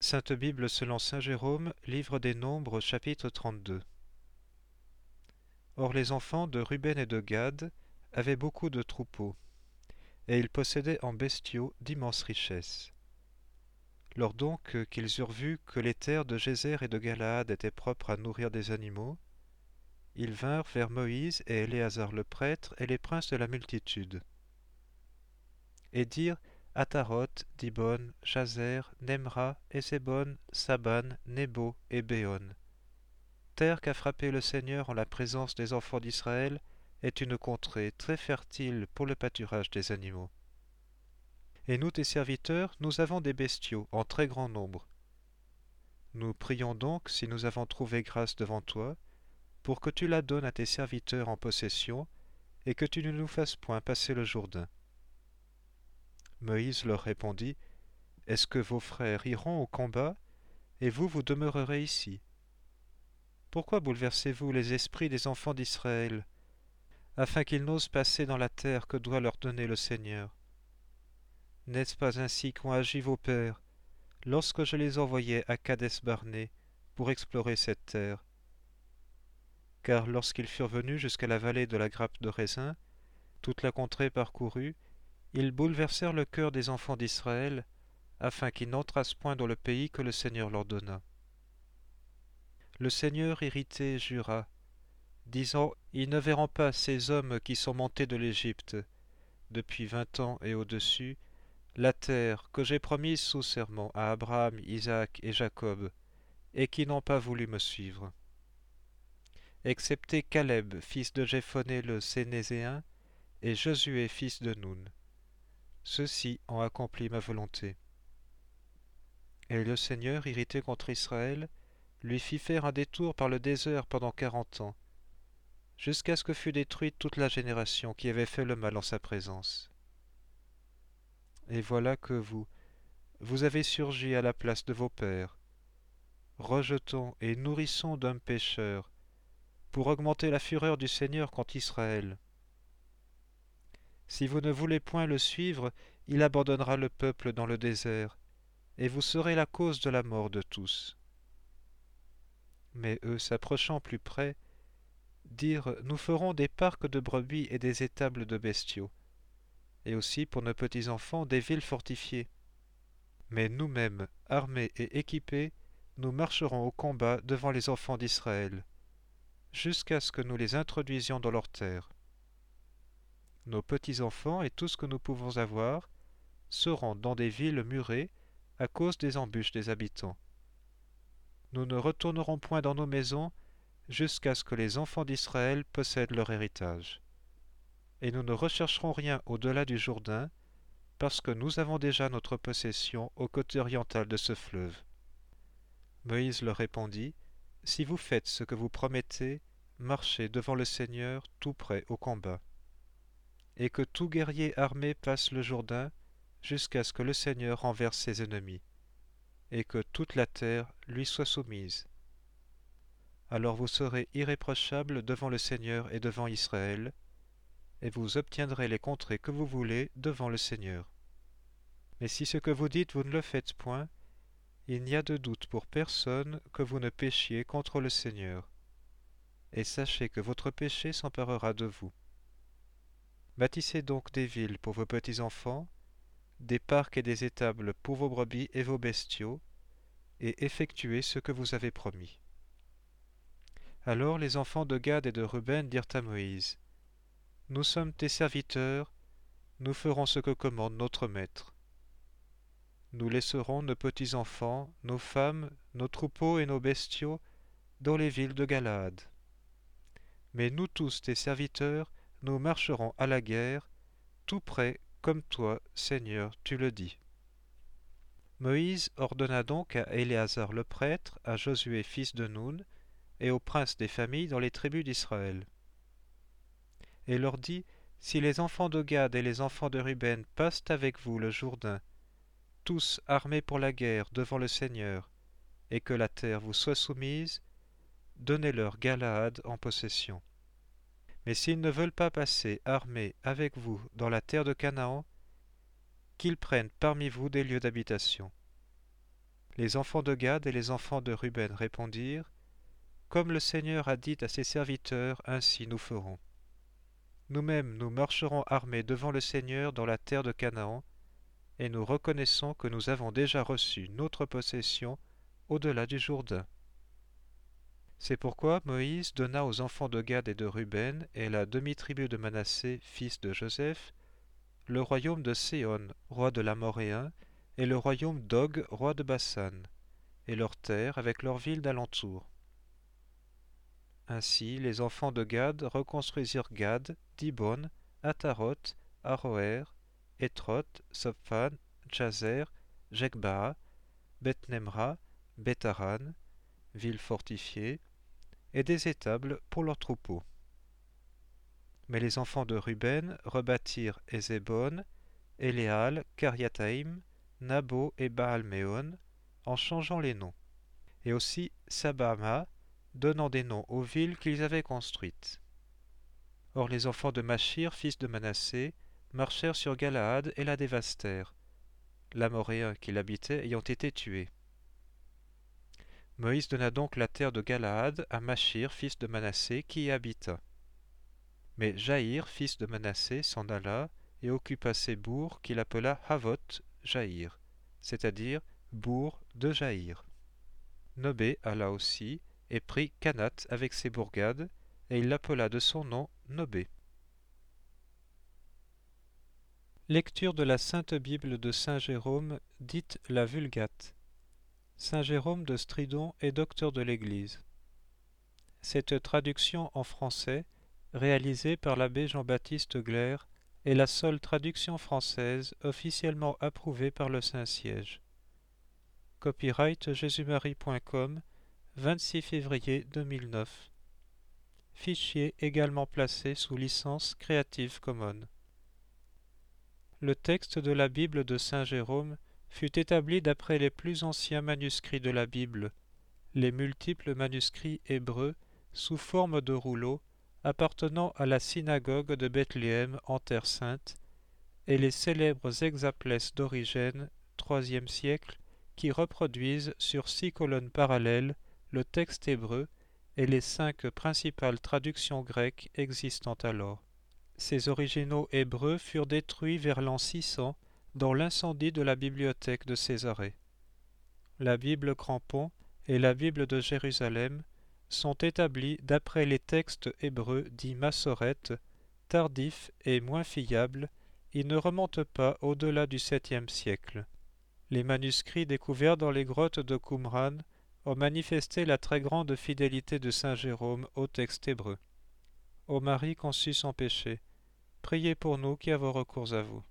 Sainte Bible selon saint Jérôme, livre des Nombres, chapitre 32. Or les enfants de Ruben et de Gad avaient beaucoup de troupeaux, et ils possédaient en bestiaux d'immenses richesses. Lors donc qu'ils eurent vu que les terres de Gézer et de Galaad étaient propres à nourrir des animaux, ils vinrent vers Moïse et Éléazar le prêtre et les princes de la multitude, et dirent Ataroth, Dibon, Jazer, Nemra, Esébon, Saban, Nebo et Béon. Terre qu'a frappé le Seigneur en la présence des enfants d'Israël est une contrée très fertile pour le pâturage des animaux. Et nous, tes serviteurs, nous avons des bestiaux en très grand nombre. Nous prions donc, si nous avons trouvé grâce devant toi, pour que tu la donnes à tes serviteurs en possession, et que tu ne nous fasses point passer le Jourdain. Moïse leur répondit, Est-ce que vos frères iront au combat, et vous, vous demeurerez ici? Pourquoi bouleversez-vous les esprits des enfants d'Israël, afin qu'ils n'osent passer dans la terre que doit leur donner le Seigneur? N'est-ce pas ainsi qu'ont agi vos pères, lorsque je les envoyais à Kadès-Barnée pour explorer cette terre? Car lorsqu'ils furent venus jusqu'à la vallée de la grappe de raisin, toute la contrée parcourue, ils bouleversèrent le cœur des enfants d'Israël, afin qu'ils n'entrassent point dans le pays que le Seigneur leur donna. Le Seigneur irrité jura, disant, Ils ne verront pas ces hommes qui sont montés de l'Égypte, depuis 20 ans et au-dessus, la terre que j'ai promise sous serment à Abraham, Isaac et Jacob, et qui n'ont pas voulu me suivre. Excepté Caleb, fils de Jéphoné le Sénézéen, et Josué, fils de Nun. Ceux-ci ont accompli ma volonté. Et le Seigneur, irrité contre Israël, lui fit faire un détour par le désert pendant 40 ans, jusqu'à ce que fût détruite toute la génération qui avait fait le mal en sa présence. Et voilà que vous avez surgi à la place de vos pères, rejetons et nourrissons d'hommes pécheurs, pour augmenter la fureur du Seigneur contre Israël. Si vous ne voulez point le suivre, il abandonnera le peuple dans le désert, et vous serez la cause de la mort de tous. Mais eux, s'approchant plus près, dirent, Nous ferons des parcs de brebis et des étables de bestiaux, et aussi pour nos petits-enfants des villes fortifiées. Mais nous-mêmes, armés et équipés, nous marcherons au combat devant les enfants d'Israël, jusqu'à ce que nous les introduisions dans leurs terres. Nos petits-enfants et tout ce que nous pouvons avoir seront dans des villes murées à cause des embûches des habitants. Nous ne retournerons point dans nos maisons jusqu'à ce que les enfants d'Israël possèdent leur héritage. Et nous ne rechercherons rien au-delà du Jourdain, parce que nous avons déjà notre possession au côté oriental de ce fleuve. Moïse leur répondit, Si vous faites ce que vous promettez, marchez devant le Seigneur tout prêt au combat. Et que tout guerrier armé passe le Jourdain jusqu'à ce que le Seigneur renverse ses ennemis, et que toute la terre lui soit soumise. Alors vous serez irréprochables devant le Seigneur et devant Israël, et vous obtiendrez les contrées que vous voulez devant le Seigneur. Mais si ce que vous dites vous ne le faites point, il n'y a de doute pour personne que vous ne péchiez contre le Seigneur. Et sachez que votre péché s'emparera de vous. Bâtissez donc des villes pour vos petits-enfants, des parcs et des étables pour vos brebis et vos bestiaux, et effectuez ce que vous avez promis. Alors les enfants de Gad et de Ruben dirent à Moïse, Nous sommes tes serviteurs, nous ferons ce que commande notre maître. Nous laisserons nos petits-enfants, nos femmes, nos troupeaux et nos bestiaux dans les villes de Galaad. Mais nous tous, tes serviteurs, nous marcherons à la guerre, tout près, comme toi, Seigneur, tu le dis. Moïse ordonna donc à Éléazar le prêtre, à Josué fils de Nun, et aux princes des familles dans les tribus d'Israël. Et leur dit, Si les enfants de Gad et les enfants de Ruben passent avec vous le Jourdain, tous armés pour la guerre devant le Seigneur, et que la terre vous soit soumise, donnez-leur Galaad en possession. Mais s'ils ne veulent pas passer armés avec vous dans la terre de Canaan, qu'ils prennent parmi vous des lieux d'habitation. Les enfants de Gad et les enfants de Ruben répondirent, comme le Seigneur a dit à ses serviteurs, ainsi nous ferons. Nous-mêmes, nous marcherons armés devant le Seigneur dans la terre de Canaan, et nous reconnaissons que nous avons déjà reçu notre possession au-delà du Jourdain. C'est pourquoi Moïse donna aux enfants de Gad et de Ruben et la demi-tribu de Manassé, fils de Joseph, le royaume de Séhon, roi de l'Amoréen, et le royaume d'Og, roi de Bassan, et leurs terres avec leurs villes d'alentour. Ainsi les enfants de Gad reconstruisirent Gad, Dibon, Ataroth, Aroër, Étroth, Sophan, Jazer, Jekbaa, Beth-Nemra, Betharan, villes fortifiées, et des étables pour leurs troupeaux. Mais les enfants de Ruben rebâtirent Ezébon, Éléal, Kariataïm, Nabo et Baal-Méon, en changeant les noms, et aussi Sabama, donnant des noms aux villes qu'ils avaient construites. Or les enfants de Machir, fils de Manassé, marchèrent sur Galaad et la dévastèrent, l'Amoréen qui l'habitait ayant été tué. Moïse donna donc la terre de Galaad à Machir, fils de Manassé, qui y habita. Mais Jaïr, fils de Manassé, s'en alla et occupa ses bourgs qu'il appela Havoth Jaïr, c'est-à-dire bourg de Jaïr. Nobé alla aussi et prit Canath avec ses bourgades, et il l'appela de son nom Nobé. Lecture de la Sainte Bible de Saint Jérôme, dite la Vulgate. Saint Jérôme de Stridon est docteur de l'Église. Cette traduction en français, réalisée par l'abbé Jean-Baptiste Glaire, est la seule traduction française officiellement approuvée par le Saint-Siège. Copyright jésusmarie.com, 26 février 2009. Fichier également placé sous licence Creative Commons. Le texte de la Bible de Saint Jérôme fut établi d'après les plus anciens manuscrits de la Bible, les multiples manuscrits hébreux sous forme de rouleaux appartenant à la synagogue de Bethléem en Terre Sainte, et les célèbres hexaplès d'Origène, IIIe siècle, qui reproduisent sur 6 colonnes parallèles le texte hébreu et les 5 principales traductions grecques existant alors. Ces originaux hébreux furent détruits vers l'an 600 dans l'incendie de la bibliothèque de Césarée. La Bible Crampon et la Bible de Jérusalem sont établis d'après les textes hébreux dits massorètes, tardifs et moins fiables. Ils ne remontent pas au-delà du 7e siècle. Les manuscrits découverts dans les grottes de Qumran ont manifesté la très grande fidélité de saint Jérôme au texte hébreu. Ô Marie conçue sans péché, priez pour nous qui avons recours à vous.